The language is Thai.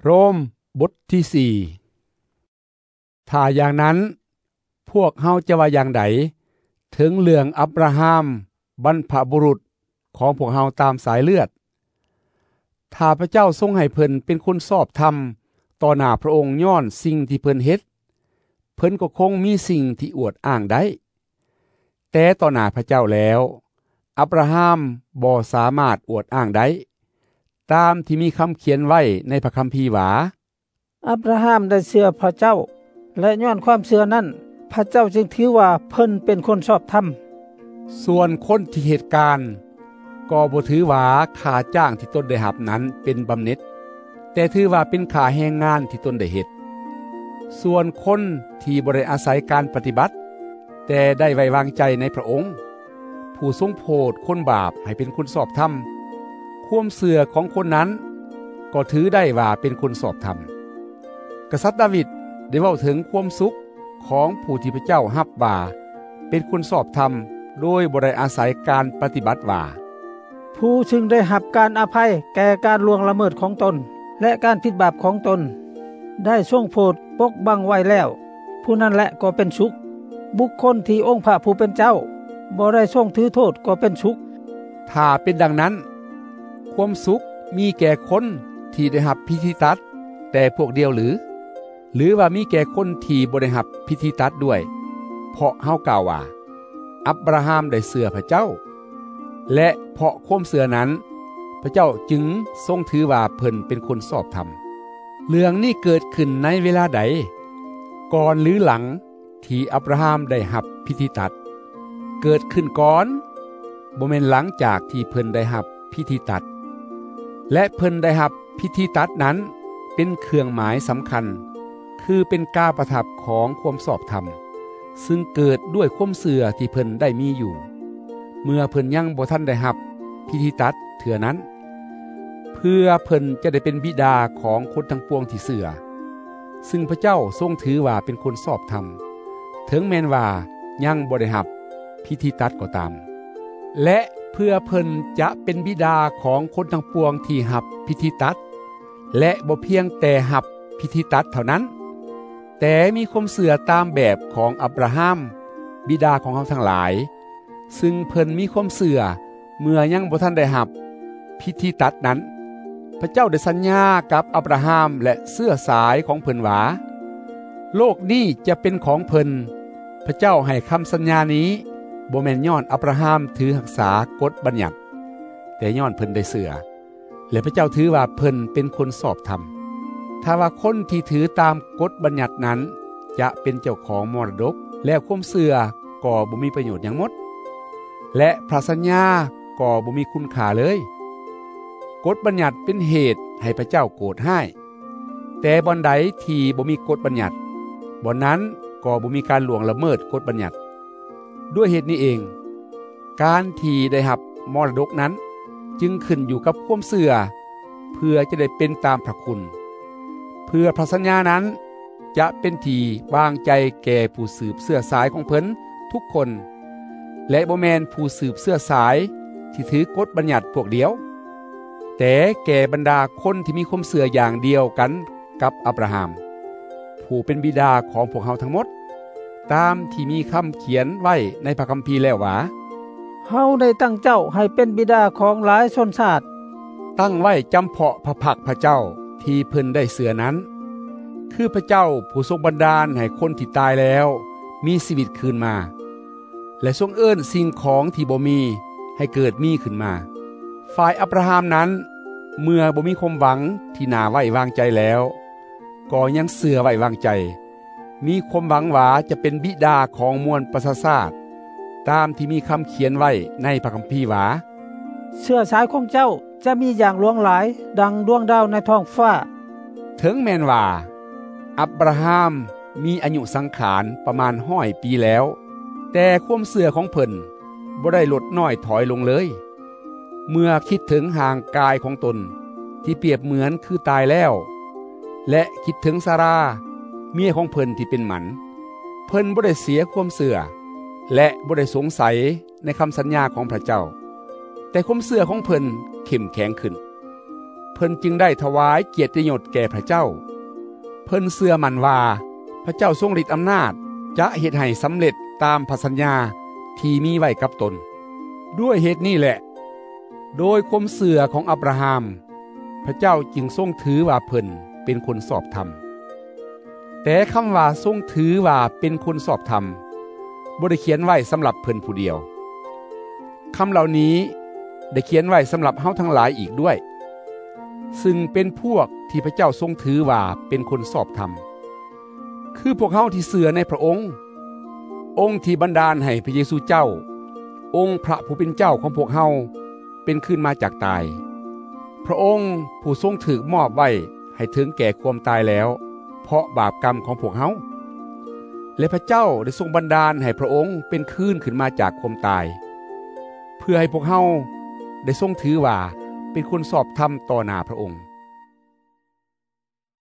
โรมบทที่4ถ้าอย่างนั้นพวกเฮาจะว่าอย่างใดถึงเรื่องอับราฮัมบรรพบุรุษของพวกเฮาตามสายเลือดถ้าพระเจ้าทรงให้เพิ่นเป็นคนชอบธรรมต่อหน้าพระองค์ย้อนสิ่งที่เพิ่นเฮ็ดเพิ่นก็คงมีสิ่งที่อวดอ้างได้แต่ต่อหน้าพระเจ้าแล้วอับราฮัมบ่สามารถอวดอ้างได้ตามที่มีคำเขียนไว้ในพระคัมภีร์ว่าอับราฮัมได้เชื่อพระเจ้าและย้อนความเชื่อนั้นพระเจ้าจึงถือว่าเพิ่นเป็นคนชอบธรรมส่วนคนที่เหตุการณ์ก็บ่ถือว่าค่าจ้างที่ตนได้รับนั้นเป็นบำเหน็จแต่ถือว่าเป็นค่าแรงงานที่ตนได้เฮ็ดส่วนคนที่บ่ได้อาศัยการปฏิบัติแต่ได้ไว้วางใจในพระองค์ผู้ทรงโปรดคนบาปให้เป็นคนชอบธรรมความเชื่อของคนนั้นก็ถือได้ว่าเป็นคนชอบธรรมกษัตริย์ดาวิดได้เว้าถึงความสุขของผู้ที่พระเจ้ารับว่าเป็นคนชอบธรรมโดยบ่ได้อาศัยการปฏิบัติว่าผู้ซึ่งได้รับการอภัยแก่การล่วงละเมิดของตนและการผิดบาปของตนได้ทรงโปรดปกบังไว้แล้วผู้นั้นแหละก็เป็นสุขบุคคลที่องค์พระผู้เป็นเจ้าบ่ได้ทรงถือโทษก็เป็นสุขถ้าเป็นดังนั้นความสุขมีแก่คนที่ได้รับพิธีตัดแต่พวกเดียวหรือว่ามีแก่คนที่บ่ได้รับพิธีตัดด้วยเพราะเฮากล่าวว่าอับราฮัมได้เชื่อพระเจ้าและเพราะความเชื่อนั้นพระเจ้าจึงทรงถือว่าเพิ่นเป็นคนชอบธรรมเรื่องนี้เกิดขึ้นในเวลาใดก่อนหรือหลังที่อับราฮัมได้รับพิธีตัดเกิดขึ้นก่อนบ่แม่นหลังจากที่เพิ่นได้รับพิธีตัดและเพิ่นได้รับพิธีตัดนั้นเป็นเครื่องหมายสำคัญคือเป็นการประทับของความชอบธรรมซึ่งเกิดด้วยความเชื่อที่เพิ่นได้มีอยู่เมื่อเพิ่นยังบ่ทันได้รับพิธีตัดเถื่อนั้นเพื่อเพิ่นจะได้เป็นบิดาของคนทั้งปวงที่เชื่อซึ่งพระเจ้าทรงถือว่าเป็นคนชอบธรรมถึงแม้นว่ายังบ่ได้รับพิธีตัดก็ตามและเพื่อเพิ่นจะเป็นบิดาของคนทั้งปวงที่รับพิธีตัดและบ่เพียงแต่รับพิธีตัดเท่านั้นแต่มีความเชื่อตามแบบของอับราฮัมบิดาของเราทั้งหลายซึ่งเพิ่นมีความเชื่อเมื่อยังบ่ทันได้รับพิธีตัดนั้นพระเจ้าได้สัญญากับอับราฮัมและเสื้อสายของเพิ่นว่าโลกนี้จะเป็นของเพิ่นพระเจ้าให้คำสัญญานี้บ่แม่นย้อนอับราฮัมถือรักษากฎบัญญัติแต่ย้อนเพิ่นได้เชื่อและพระเจ้าถือว่าเพิ่นเป็นคนชอบธรรมถ้าว่าคนที่ถือตามกฎบัญญัตินั้นจะเป็นเจ้าของมรดกแล้วความเชื่อก็บ่มีประโยชน์หยังหมดและพระสัญญาก็บ่มีคุณค่าเลยกฎบัญญัติเป็นเหตุให้พระเจ้าโกรธให้แต่บ่อนใดที่บ่มีกฎบัญญัติบ่อนนั้นก็บ่มีการล่วงละเมิดกฎบัญญัติด้วยเหตุนี้เองการที่ได้รับมรดกนั้นจึงขึ้นอยู่กับความเชื่อเพื่อจะได้เป็นตามพระคุณเพื่อพระสัญญานั้นจะเป็นที่วางใจแก่ผู้สืบเสื้อสายของเพิ่นทุกคนและบ่แม่นผู้สืบเสื้อสายที่ถือกฎบัญญัติพวกเดียวแต่แก่บรรดาคนที่มีความเชื่ออย่างเดียวกันกับอับราฮัมผู้เป็นบิดาของพวกเราทั้งหมดตามที่มีคำเขียนไว้ในพระคัมภีร์แล้วว่าเฮาได้ตั้งเจ้าให้เป็นบิดาของหลายชนชาติตั้งไว้จำเพาะพระพักพระเจ้าที่เพิ่นได้เสือนั้นคือพระเจ้าผู้ทรงบันดาลให้คนที่ตายแล้วมีชีวิตคืนมาและทรงเอิ้นสิ่งของที่บ่มีให้เกิดมีขึ้นมาฝ่ายอับราฮัมนั้นเมื่อบ่มีความหวังที่น่าไว้วางใจแล้วก็ยังเชื่อไว้วางใจมีความหวังว่าจะเป็นบิดาของมวลประชาชาติตามที่มีคำเขียนไว้ในพระคัมภีร์ว่าเชื้อสายของเจ้าจะมีอย่างหลวงหลายดังดวงดาวในท้องฟ้าถึงแม้นว่าอับราฮัมมีอายุสังขารประมาณ100 ปีแล้วแต่ความเชื่อของเพิ่นบ่ได้ลดน้อยถอยลงเลยเมื่อคิดถึงห่างกายของตนที่เปรียบเหมือนคือตายแล้วและคิดถึงซาราเมียของเพิ่นที่เป็นหมันเพิ่นบ่ได้เสียความเชื่อและบ่ได้สงสัยในคำสัญญาของพระเจ้าแต่ความเชื่อของเพิ่นเข้มแข็งขึ้นเพิ่นจึงได้ถวายเกียรติยศแก่พระเจ้าเพิ่นเชื่อมั่นว่าพระเจ้าทรงฤทธิ์อำนาจจะเฮ็ดให้สำเร็จตามพระสัญญาที่มีไว้กับตนด้วยเหตุนี้แหละโดยความเชื่อของอับราฮัมพระเจ้าจึงทรงถือว่าเพิ่นเป็นคนชอบธรรมแต่คำว่าทรงถือว่าเป็นคนชอบธรรมบ่ได้เขียนไว้สำหรับเพิ่นผู้เดียวคำเหล่านี้ได้เขียนไว้สำหรับเฮาทั้งหลายอีกด้วยซึ่งเป็นพวกที่พระเจ้าทรงถือว่าเป็นคนชอบธรรมคือพวกเฮาที่เชื่อในพระองค์ที่บันดาลให้พระเยซูเจ้าองค์พระผู้เป็นเจ้าของพวกเฮาเป็นขึ้นมาจากตายพระองค์ผู้ทรงถูกมอบไว้ให้ถึงแก่ความตายแล้วเพราะบาปกรรมของพวกเฮาและพระเจ้าได้ทรงบันดาลให้พระองค์เป็นขึ้นมาจากความตายเพื่อให้พวกเฮาได้ทรงถือว่าเป็นคนชอบธรรมต่อหน้าพระองค์